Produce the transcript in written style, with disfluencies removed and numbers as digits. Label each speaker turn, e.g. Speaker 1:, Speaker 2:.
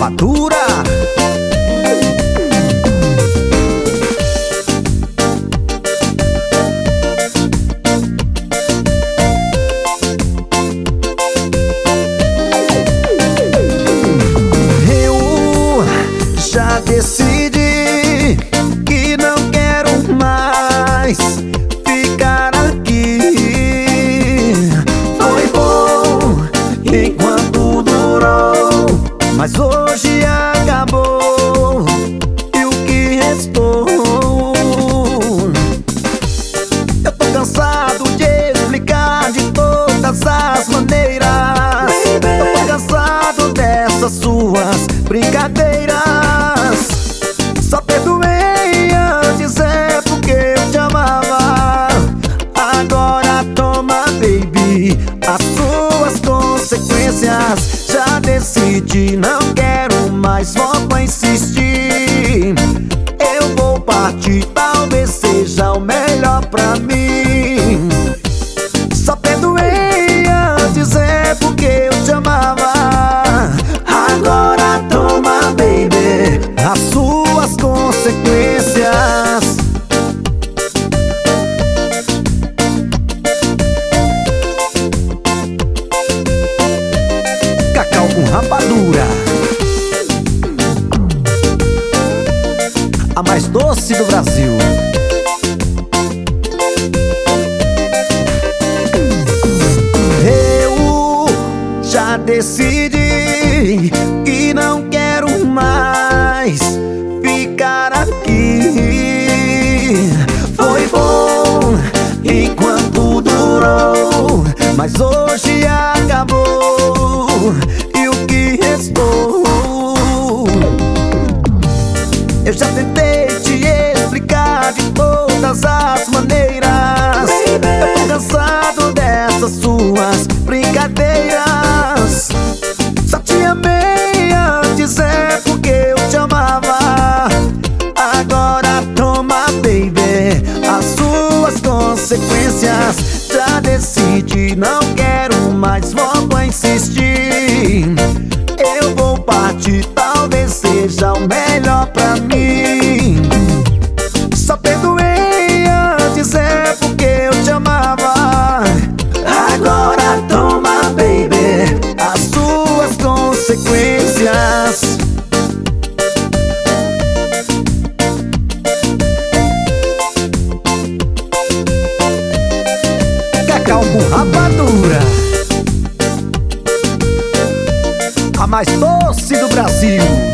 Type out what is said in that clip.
Speaker 1: rapadura. Eu já decidi que não quero mais ficar aqui. Foi bom enquanto durou, mas hoje acabou. E o que restou? Eu tô cansado de explicar de todas as maneiras. Eu tô cansado dessas suas brincadeiras. Só perdoei antes, é porque eu te amava. Agora toma, baby, as suas consequências. Já decidi, não quero mais, volto a insistir. Eu vou partir, talvez seja o melhor pra mim. Só perdoei antes, é porque eu te amava. Agora toma, baby, as suas consequências. Cacau com rapadura, a mais doce do Brasil. Eu já decidi que não quero mais ficar aqui. Foi bom enquanto durou, mas hoje acabou. E o que restou? Eu já tentei te explicar de todas as maneiras. Eu tô cansado dessas suas brincadeiras. Só te amei antes, é porque eu te amava. Agora toma, baby, as suas consequências. Já decidi, não quero mais, volto a insistir. Eu vou partir, talvez seja o melhor pra mim. Só perdoei antes, é porque eu te amava. Agora toma, baby, as suas consequências. Cacau com rapadura, a mais doce do Brasil.